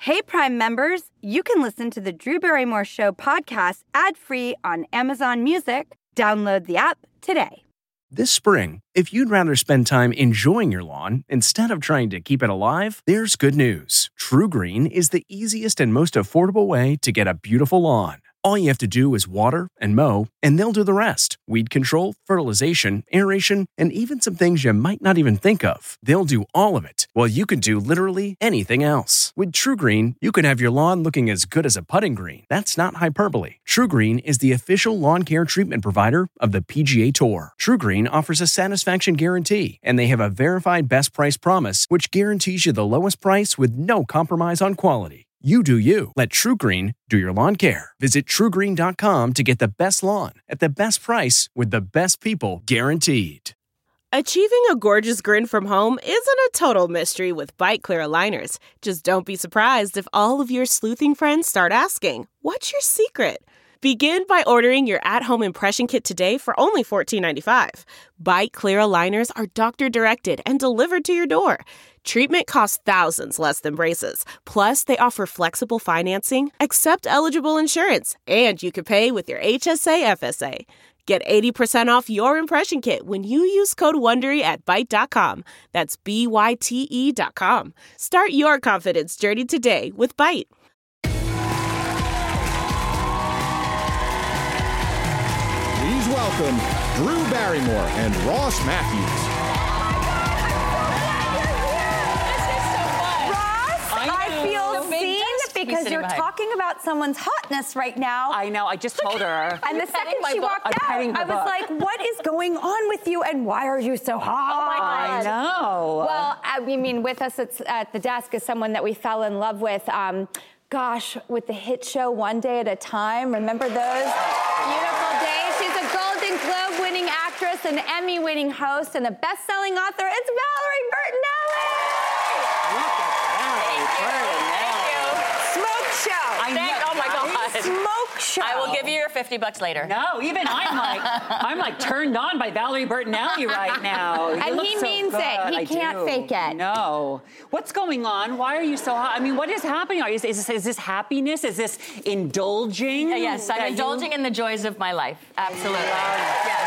Hey, Prime members, you can listen to the Drew Barrymore Show podcast ad-free on Amazon Music. Download the app today. This spring, if you'd rather spend time enjoying your lawn instead of trying to keep it alive, there's good news. True Green is the easiest and most affordable way to get a beautiful lawn. All you have to do is water and mow, and they'll do the rest. Weed control, fertilization, aeration, and even some things you might not even think of. They'll do all of it, while you can do literally anything else. With True Green, you can have your lawn looking as good as a putting green. That's not hyperbole. True Green is the official lawn care treatment provider of the PGA Tour. True Green offers a satisfaction guarantee, and they have a verified best price promise, which guarantees you the lowest price with no compromise on quality. You do you. Let True Green do your lawn care. Visit TrueGreen.com to get the best lawn at the best price with the best people guaranteed. Achieving a gorgeous grin from home isn't a total mystery with Byte Clear aligners. Just don't be surprised if all of your sleuthing friends start asking, "What's your secret?" Begin by ordering your at-home impression kit today for only $14.95. Byte Clear aligners are doctor-directed and delivered to your door. Treatment costs thousands less than braces. Plus, they offer flexible financing, accept eligible insurance, and you can pay with your HSA FSA. Get 80% off your impression kit when you use code WONDERY at Byte.com. That's BYTE.com. Start your confidence journey today with Byte. Please welcome Drew Barrymore and Ross Matthews. Because you're talking about someone's hotness right now. I know. I just told her. And the second she walked out, I was like, what is going on with you and why are you so hot? Oh, my God. I know. Well, I mean, with us at the desk is someone that we fell in love with. With the hit show One Day at a Time. Remember those beautiful days? She's a Golden Globe-winning actress, an Emmy-winning host, and a best-selling author. It's Valerie Bertinelli! Oh my God. Smoke show. I will give you your $50 later. No, even I'm like turned on by Valerie Bertinelli right now. And he means it. He can't fake it. No. What's going on? Why are you so hot? I mean, what is happening? Is this happiness? Is this indulging? Yes, I'm indulging in the joys of my life. Absolutely. Yes.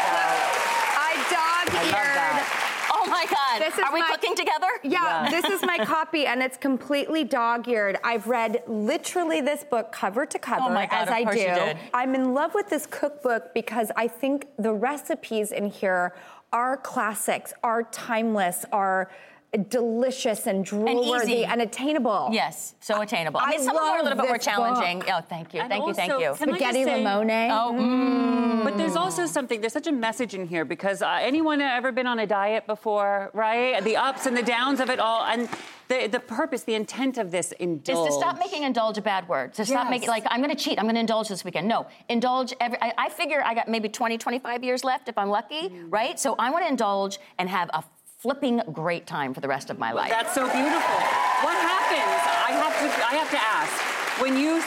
I dog-eared. Oh my God. Are we cooking together? Yeah, this is my copy, and it's completely dog-eared. I've read literally this book cover to cover, oh my God, as I do. You did. I'm in love with this cookbook because I think the recipes in here are classics, are timeless, are delicious and drool-worthy and attainable. Yes, so attainable. I mean, some of them are a little bit more challenging. Oh, thank you. Thank you. Spaghetti limone. But there's also something, there's such a message in here because anyone ever been on a diet before, right? The ups and the downs of it all. And the purpose, the intent of this indulge. Is to stop making indulge a bad word. To stop making, like, I'm going to cheat. I'm going to indulge this weekend. No, indulge I figure I got maybe 20, 25 years left if I'm lucky, right? So I want to indulge and have a flipping great time for the rest of my life. That's so beautiful. What happens? I have to ask, when you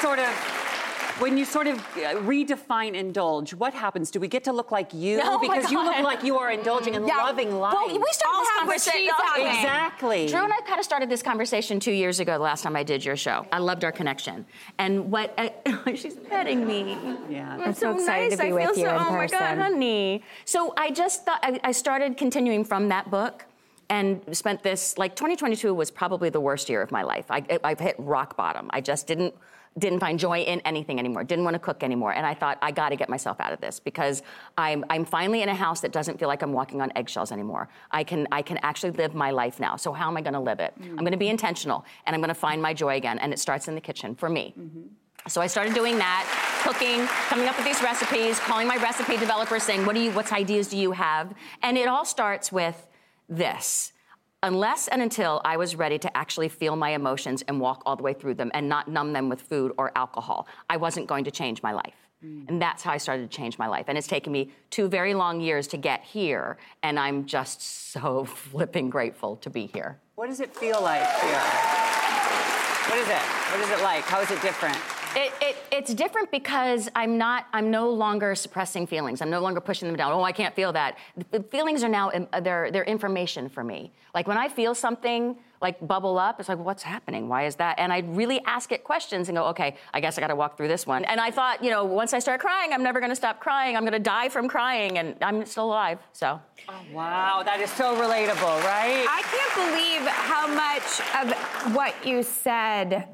sort of redefine indulge, what happens? Do we get to look like you? Oh because you look like you are indulging and loving life. Well, we started this conversation. Exactly. Drew and I kind of started this conversation 2 years ago, the last time I did your show. I loved our connection. And she's petting me. Yeah. I'm so excited to be with you in person. Oh my God, honey. So I just thought, I started continuing from that book and spent this, like 2022 was probably the worst year of my life. I've hit rock bottom. I just didn't find joy in anything anymore, didn't want to cook anymore. And I thought, I got to get myself out of this because I'm finally in a house that doesn't feel like I'm walking on eggshells anymore. I can actually live my life now. So how am I going to live it? I'm going to be intentional and I'm going to find my joy again. And it starts in the kitchen for me. So I started doing that, cooking, coming up with these recipes, calling my recipe developers saying, what ideas do you have? And it all starts with this. Unless and until I was ready to actually feel my emotions and walk all the way through them and not numb them with food or alcohol, I wasn't going to change my life. And that's how I started to change my life. And it's taken me 2 very long years to get here, and I'm just so flipping grateful to be here. What does it feel like here? What is it? What is it like? How is it different? It's different because I'm no longer suppressing feelings. I'm no longer pushing them down. Oh, I can't feel that. The feelings are now, they're information for me. Like when I feel something, like bubble up. It's like, what's happening? Why is that? And I'd really ask it questions and go, okay, I guess I got to walk through this one. And I thought, once I start crying, I'm never going to stop crying. I'm going to die from crying, and I'm still alive. So. Oh, wow, that is so relatable, right? I can't believe how much of what you said,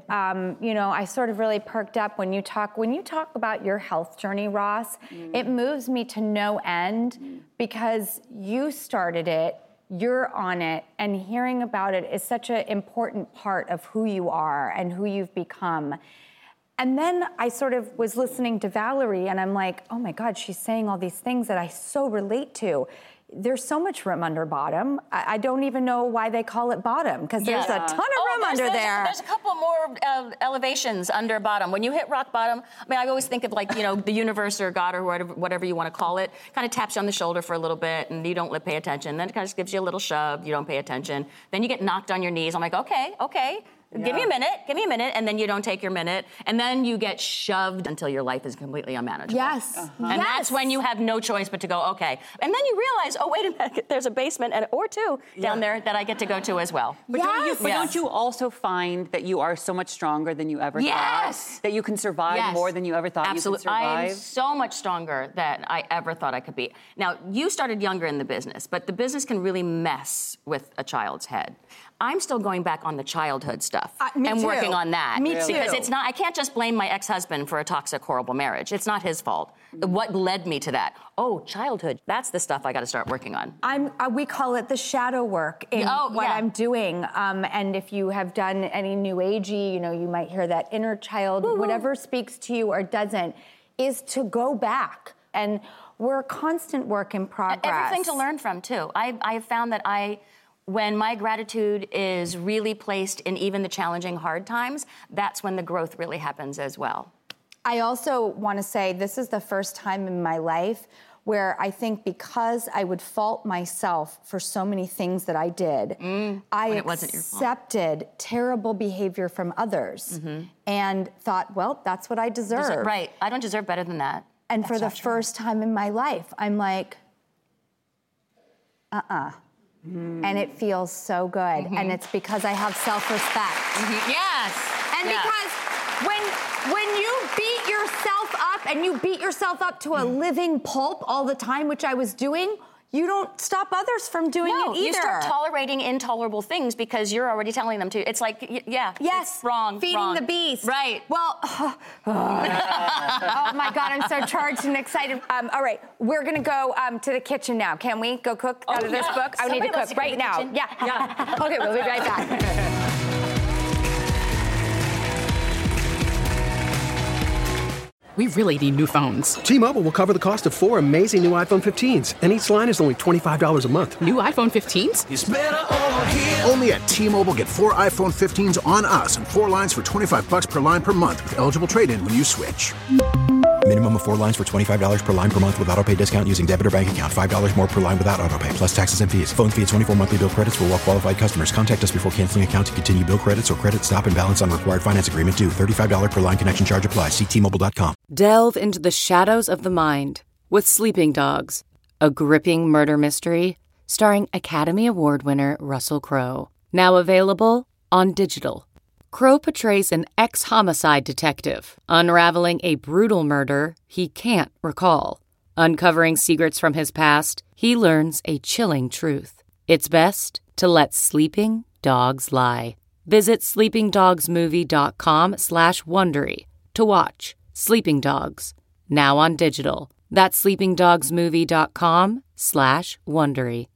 I sort of really perked up when you talk about your health journey, Ross. It moves me to no end because you started it, you're on it, and hearing about it is such an important part of who you are and who you've become. And then I sort of was listening to Valerie, and I'm like, oh my God, she's saying all these things that I so relate to. There's so much room under bottom. I don't even know why they call it bottom, because there's a ton of room under there. There's a couple more elevations under bottom. When you hit rock bottom, I always think of the universe or God or whatever you want to call it, kind of taps you on the shoulder for a little bit, and you don't pay attention. Then it kind of gives you a little shove. You don't pay attention. Then you get knocked on your knees. I'm like, okay. Yeah. Give me a minute, and then you don't take your minute, and then you get shoved until your life is completely unmanageable. Yes. And that's when you have no choice but to go, okay. And then you realize, oh, wait a minute, there's a basement or two down there that I get to go to as well. But don't you also find that you are so much stronger than you ever thought? That you can survive more than you ever thought you could survive? I am so much stronger than I ever thought I could be. Now, you started younger in the business, but the business can really mess with a child's head. I'm still going back on the childhood stuff and working on that. Me too. Because I can't just blame my ex-husband for a toxic, horrible marriage. It's not his fault. What led me to that? Oh, childhood. That's the stuff I got to start working on. We call it the shadow work in I'm doing. And if you have done any New Agey, you might hear that inner child, whatever speaks to you or doesn't, is to go back. And we're a constant work in progress. Everything to learn from, too. I have found that when my gratitude is really placed in even the challenging, hard times, that's when the growth really happens as well. I also want to say this is the first time in my life where I think because I would fault myself for so many things that I did, I accepted terrible behavior from others and thought, well, that's what I deserve. Right. I don't deserve better than that. And for the first time in my life, I'm like, And it feels so good. And it's because I have self-respect. Yes. And because when you beat yourself up and you beat yourself up to a living pulp all the time, which I was doing, you don't stop others from doing it either. You start tolerating intolerable things because you're already telling them to. It's like, yes, it's wrong. Feeding the beast. Right. Well, oh my God, I'm so charged and excited. All right, we're gonna go to the kitchen now. Can we go cook out of this book? I need to cook right now. Kitchen. Yeah. Okay, we'll be right back. We really need new phones. T-Mobile will cover the cost of 4 amazing new iPhone 15s, and each line is only $25 a month. New iPhone 15s? It's better over here. Only at T-Mobile, get 4 iPhone 15s on us and 4 lines for $25 per line per month with eligible trade-in when you switch. Minimum of 4 lines for $25 per line per month with autopay discount using debit or bank account. $5 more per line without autopay, plus taxes and fees. Phone fee at 24 monthly bill credits for well-qualified customers. Contact us before canceling account to continue bill credits or credit stop and balance on required finance agreement due. $35 per line connection charge applies. See T-Mobile.com. Delve into the shadows of the mind with Sleeping Dogs, a gripping murder mystery starring Academy Award winner Russell Crowe. Now available on digital. Crowe portrays an ex-homicide detective unraveling a brutal murder he can't recall. Uncovering secrets from his past, he learns a chilling truth. It's best to let sleeping dogs lie. Visit sleepingdogsmovie.com/Wondery to watch Sleeping Dogs, now on digital. That's sleepingdogsmovie.com/Wondery.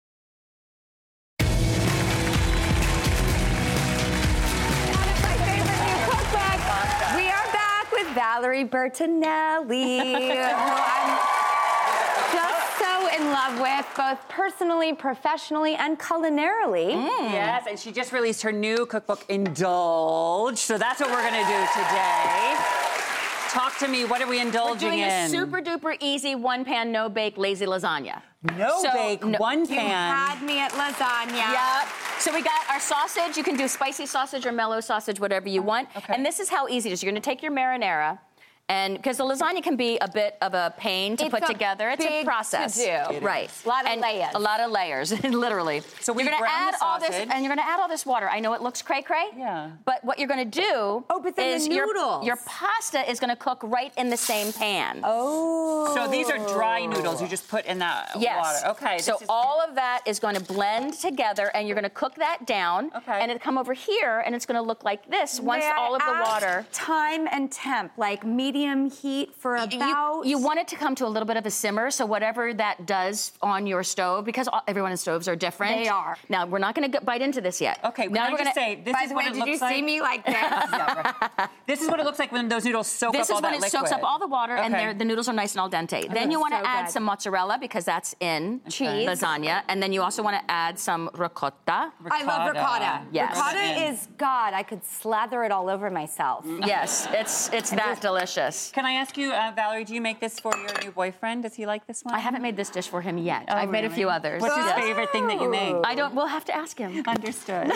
Valerie Bertinelli, who I'm just so in love with, both personally, professionally, and culinarily. Yes, and she just released her new cookbook, Indulge. So that's what we're going to do today. Talk to me. What are we indulging in? We're doing a super duper easy one-pan, no-bake, lazy lasagna. No-bake, one pan. You had me at lasagna. Yeah. So we got our sausage. You can do spicy sausage or mellow sausage, whatever you want. Okay. And this is how easy it is. You're going to take your marinara, And because the lasagna can be a bit of a pain to put together. It's a big process. to do. Right. A lot of layers. A lot of layers, literally. So you're we gonna brown add the all this, sausage. and you're gonna add all this water. I know it looks cray-cray. Yeah. But what you're gonna do but then is the noodles. your pasta is gonna cook right in the same pan. Oh. So these are dry noodles you just put in that Yes. water. Okay. So all of that is going to blend together, and you're going to cook that down. Okay. And it'll come over here, and it's going to look like this once all of the water. Time and temp, like medium heat for about. You want it to come to a little bit of a simmer, so whatever that does on your stove, because everyone's stoves are different. They are. Now, we're not going to bite into this yet. Okay, now can I just say, this By is the what way, it did looks you like. see me like this? Yeah, right. This is what it looks like when those noodles soak This up all is when that it liquid. soaks up all the water, and Okay. the noodles are nice and al dente. Then you want to so add good. some mozzarella, because that's in Cheese. lasagna. And then you also want to add some ricotta. I love ricotta. Yes. Ricotta is God. I could slather it all over myself. Yes, it's that delicious. Can I ask you, Valerie, do you make this for your new boyfriend? Does he like this one? I haven't made this dish for him yet. Oh, I've made a really? few others. What's his Yes. favorite thing that you make? We'll have to ask him. Understood.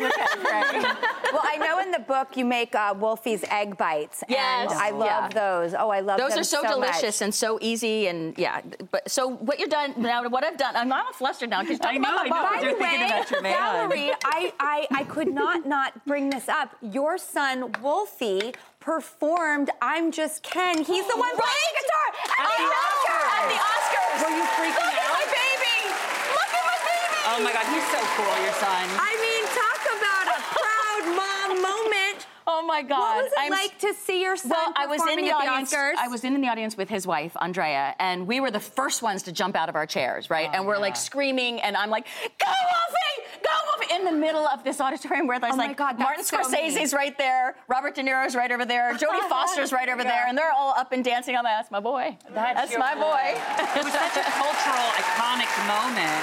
Well, I know in the book you make Wolfie's egg bites. Yes. And I love those. Oh, I love Those them are so much. delicious and so easy, and but so what you've done now, what I've done, I'm not flustered now because I know. By You're the thinking way, about your man. Valerie, I could not bring this up. Your son, Wolfie, performed I'm Just Ken. He's the one playing the guitar at the Oscars. At the Oscars. Were you freaking Look out? at my baby. Look at my baby. Oh my God, he's so cool, your son. I mean, talk about a proud mom moment. Oh my God. What was it like to see your son Well, I was in performing the at audience. the Oscars? I was in the audience with his wife, Andrea, and we were the first ones to jump out of our chairs, right? And we're like screaming, and I'm like, "Go Wolfie! Go Wolfie!" In the middle of this auditorium where there's Oh my like God, Martin that's so Scorsese's right there, Robert De Niro's right over there, Jodie Foster's right over there, and they're all up and dancing. I'm like, "That's my boy. That's your my boy." It was such a cultural, iconic moment.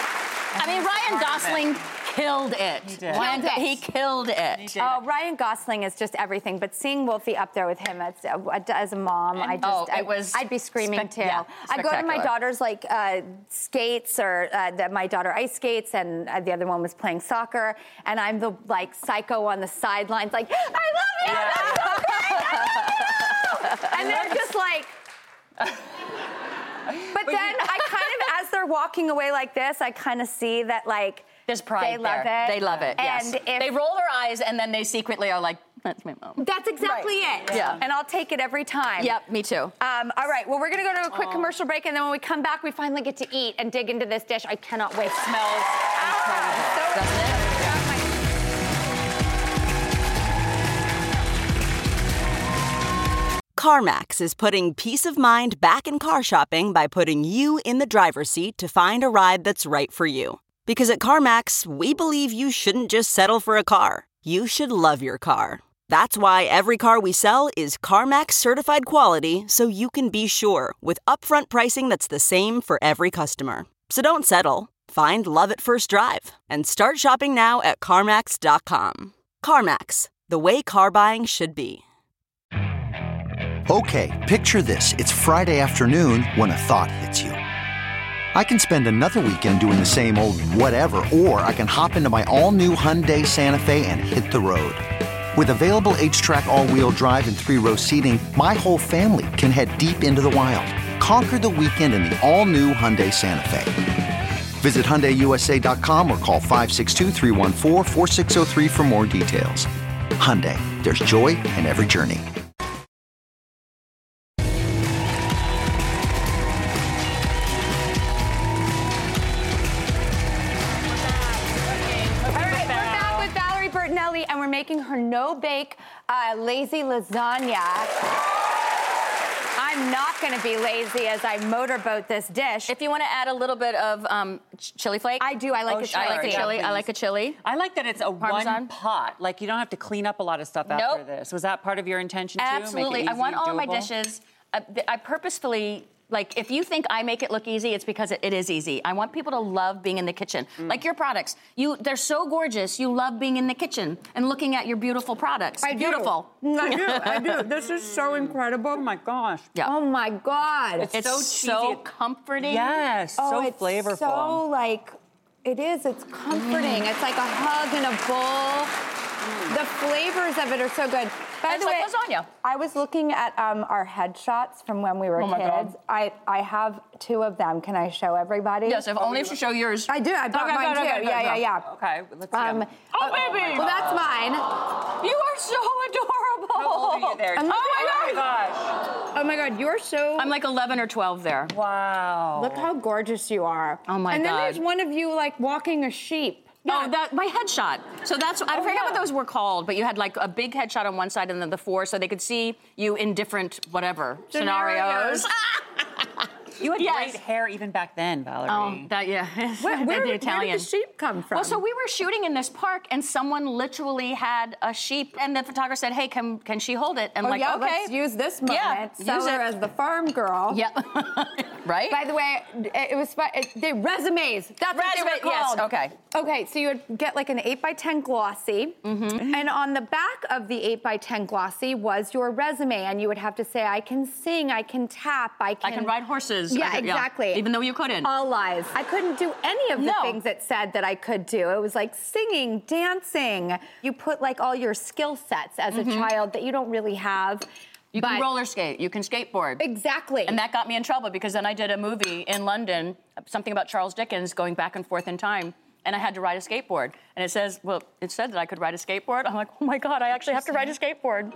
I mean, Ryan Gosling killed it. He did. He killed it. He did. Oh, Ryan Gosling is just everything. But seeing Wolfie up there with him, as a mom, I'd be screaming too. yeah, I go to my spectacular. daughter's skates, or my daughter ice skates, and the other one was playing soccer, and I'm the psycho on the sidelines, like, I love you, that's so great, I love you. And they're just like. But then I kind of, as they're walking away like this, I kind of see that There's pride they love there. it. They love it, yes. And They roll their eyes, and then they secretly are like, "That's my mom." that's exactly it. Yeah. And I'll take it every time. Yep, me too. All right, well, we're going to go to a quick commercial break, and then when we come back, we finally get to eat and dig into this dish. I cannot wait. Smells incredible. Doesn't it? CarMax is putting peace of mind back in car shopping by putting you in the driver's seat to find a ride that's right for you. Because at CarMax, we believe you shouldn't just settle for a car. You should love your car. That's why every car we sell is CarMax certified quality, so you can be sure with upfront pricing that's the same for every customer. So don't settle. Find love at first drive and start shopping now at CarMax.com. CarMax, the way car buying should be. Okay, picture this. It's Friday afternoon when a thought hits you. I can spend another weekend doing the same old whatever, or I can hop into my all-new Hyundai Santa Fe and hit the road. With available H-Track all-wheel drive and 3-row seating, my whole family can head deep into the wild. Conquer the weekend in the all-new Hyundai Santa Fe. Visit HyundaiUSA.com or call 562-314-4603 for more details. Hyundai, there's joy in every journey. And we're making her no-bake lazy lasagna. I'm not going to be lazy as I motorboat this dish. If you want to add a little bit of chili flake. I do. I like a chili. I like a chili. I like a chili. I like that it's a Parmesan. one pot. Like, you don't have to clean up a lot of stuff after this. Was that part of your intention, too? Absolutely. Make it I want easy, all of my doable? dishes. I purposefully... if you think I make it look easy, it's because it is easy. I want people to love being in the kitchen. Like your products. They're so gorgeous. You love being in the kitchen and looking at your beautiful products. Beautiful. I do. This is so incredible. Oh, my gosh. Yeah. Oh, my God. It's so comforting. Yes, so it's flavorful. So, it is. It's comforting. It's like a hug in a bowl. The flavors of it are so good. By It's the way, like lasagna. I was looking at our headshots from when we were Oh my kids. God. I have 2 of them. Can I show everybody? Yes, if only if you show yours. I do. I brought mine too. Yeah. Okay, let's see. 'em. Oh, baby. Well, that's mine. You are so adorable. How old are you there? Oh my gosh. Oh my God, you're so. I'm like 11 or 12 there. Wow. Look how gorgeous you are. Oh my And then God. there's one of you like walking a sheep. No, that my headshot. So that's I forget what those were called, but you had like a big headshot on one side and then the 4, so they could see you in different whatever scenarios. You had Yes. great hair even back then, Valerie. Oh, that yeah. Where the Italian. did the sheep come from? Well, so we were shooting in this park, and someone literally had a sheep, and the photographer said, "Hey, can she hold it?" And Oh, like, yeah, okay, let's use this moment. Yeah, Sell use her it. as the farm girl. Yeah, right. By the way, it was fun. They resumes. That's what they were Resume, yes, called. okay. Okay, so you would get like an 8x10 glossy, and on the back of the 8x10 glossy was your resume, and you would have to say, "I can sing, I can tap, I can ride horses." Yeah, exactly. Even though you couldn't. All lies. I couldn't do any of the things it said that I could do. It was like singing, dancing. You put like all your skill sets as a child that you don't really have. You can roller skate. You can skateboard. Exactly. And that got me in trouble because then I did a movie in London, something about Charles Dickens going back and forth in time. And I had to ride a skateboard. And it said that I could ride a skateboard. I'm like, oh my God, I actually have to ride a skateboard.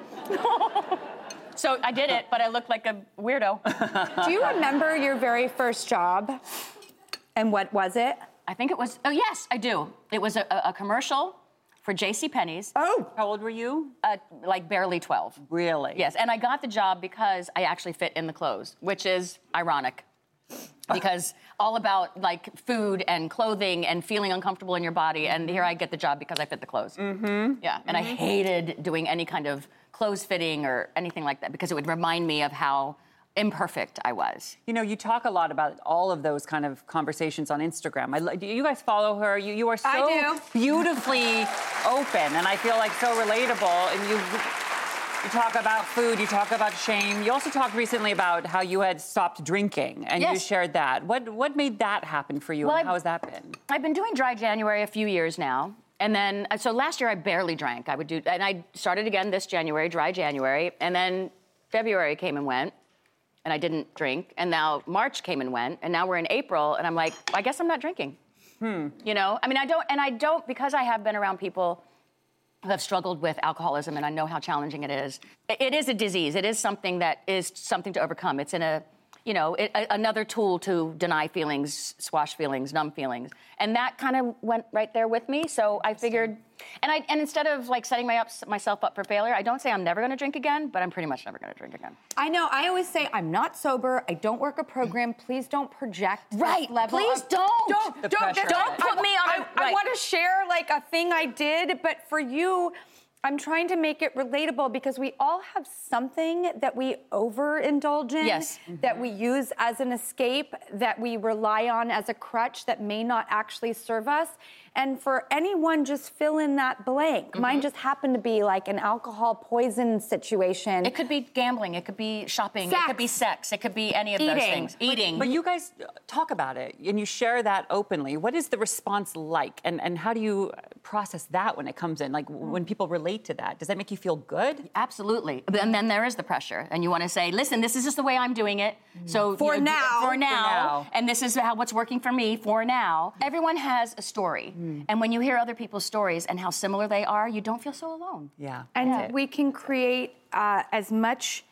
So I did it, but I looked like a weirdo. Do you remember your very first job? And what was it? I think it was, oh yes, I do. It was a commercial for JCPenney's. Oh. How old were you? Like barely 12. Really? Yes, and I got the job because I actually fit in the clothes, which is ironic. Because all about like food and clothing and feeling uncomfortable in your body, and here I get the job because I fit the clothes. Yeah, and I hated doing any kind of clothes fitting or anything like that because it would remind me of how imperfect I was. You know, you talk a lot about all of those kind of conversations on Instagram. Do you guys follow her? You are so beautifully open, and I feel like so relatable. And you talk about food, you talk about shame. You also talked recently about how you had stopped drinking, and you shared that. What made that happen for you, and how has that been? I've been doing Dry January a few years now. And then, so last year I barely drank. And I started again this January, Dry January. And then February came and went, and I didn't drink. And now March came and went, and now we're in April, and I'm like, I guess I'm not drinking. You know? I mean, I don't, because I have been around people who have struggled with alcoholism, and I know how challenging it is. It is a disease. It is something that is something to overcome. It's another tool to deny feelings, squash feelings, numb feelings. And that kind of went right there with me. So I figured, and instead of like setting myself up for failure, I don't say I'm never going to drink again, but I'm pretty much never going to drink again. I know. I always say I'm not sober. I don't work a program. Please don't project Right. this level. Please don't. Don't put me on. I want to share like a thing I did, but for you, I'm trying to make it relatable because we all have something that we overindulge in, that we use as an escape, that we rely on as a crutch that may not actually serve us. And for anyone, just fill in that blank. Mine just happened to be like an alcohol poison situation. It could be gambling. It could be shopping. It could be sex. It could be any of those things. Eating. But you guys talk about it, and you share that openly. What is the response like, and how do you process that when it comes in? Like, when people relate to that, does that make you feel good? Absolutely. And then there is the pressure, and you want to say, listen, this is just the way I'm doing it. So For now. and this is what's working for me for now. Everyone has a story. And when you hear other people's stories and how similar they are, you don't feel so alone. Yeah. And we can create as much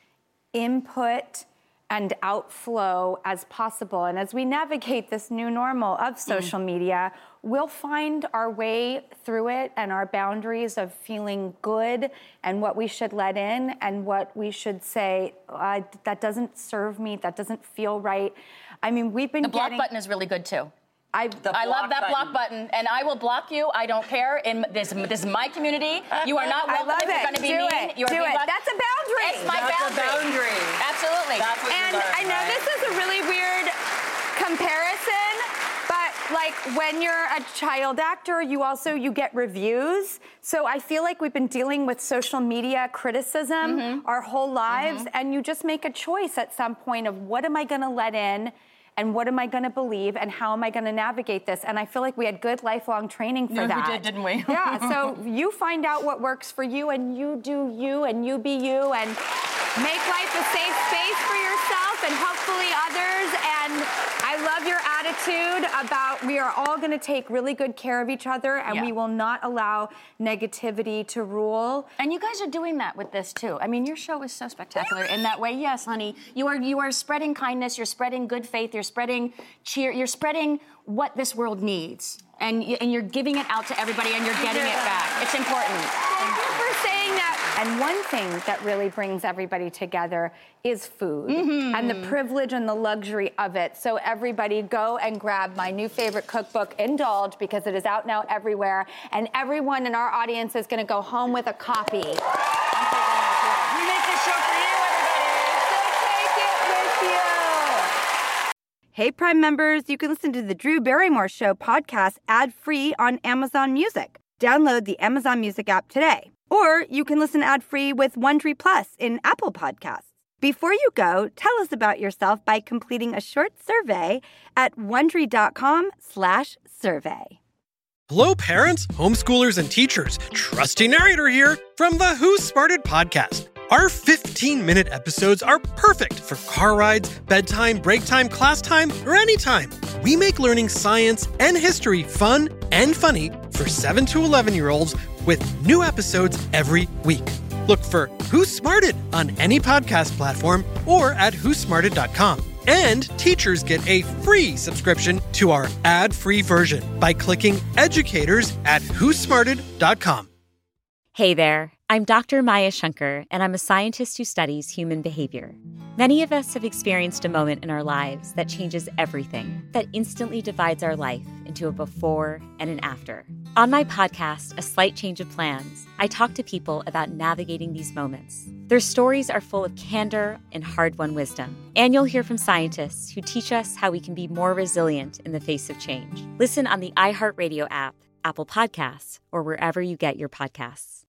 input and outflow as possible. And as we navigate this new normal of social media, we'll find our way through it and our boundaries of feeling good and what we should let in and what we should say, that doesn't serve me, that doesn't feel right. I mean, we've been The block button is really good, too. I love that block button, and I will block you. I don't care. In this is my community. You are not welcome if you're going to be mean. Do it. That's a boundary. It's my boundary. Absolutely. And I know this is a really weird comparison, but like when you're a child actor, you get reviews. So I feel like we've been dealing with social media criticism our whole lives, and you just make a choice at some point of what am I going to let in and what am I going to believe and how am I going to navigate this? And I feel like we had good lifelong training for that. We did, didn't we? Yeah, so you find out what works for you, and you do you, and you be you, and make life a safe space for yourself and hopefully others. And I love your attitude about we are all going to take really good care of each other, and we will not allow negativity to rule. And you guys are doing that with this too. I mean, your show is so spectacular in that way. Yes, honey, you are spreading kindness, you're spreading good faith, you're spreading cheer, you're spreading what this world needs. And you're giving it out to everybody, and you're getting it back. It's important. Thank you for saying that. And one thing that really brings everybody together is food and the privilege and the luxury of it. So everybody go and grab my new favorite cookbook, Indulge, because it is out now everywhere. And everyone in our audience is going to go home with a copy. We make this show for you, everybody. So take it with you. Hey, Prime members, you can listen to the Drew Barrymore Show podcast ad-free on Amazon Music. Download the Amazon Music app today. Or you can listen ad-free with Wondery Plus in Apple Podcasts. Before you go, tell us about yourself by completing a short survey at Wondery.com/survey. Hello, parents, homeschoolers, and teachers. Trusty narrator here from the Who Smarted podcast. Our 15-minute episodes are perfect for car rides, bedtime, break time, class time, or anytime. We make learning science and history fun and funny for 7 to 11-year-olds with new episodes every week. Look for Who Smarted on any podcast platform or at whosmarted.com. And teachers get a free subscription to our ad-free version by clicking educators at whosmarted.com. Hey there, I'm Dr. Maya Shankar, and I'm a scientist who studies human behavior. Many of us have experienced a moment in our lives that changes everything, that instantly divides our life into a before and an after. On my podcast, A Slight Change of Plans, I talk to people about navigating these moments. Their stories are full of candor and hard-won wisdom. And you'll hear from scientists who teach us how we can be more resilient in the face of change. Listen on the iHeartRadio app, Apple Podcasts, or wherever you get your podcasts.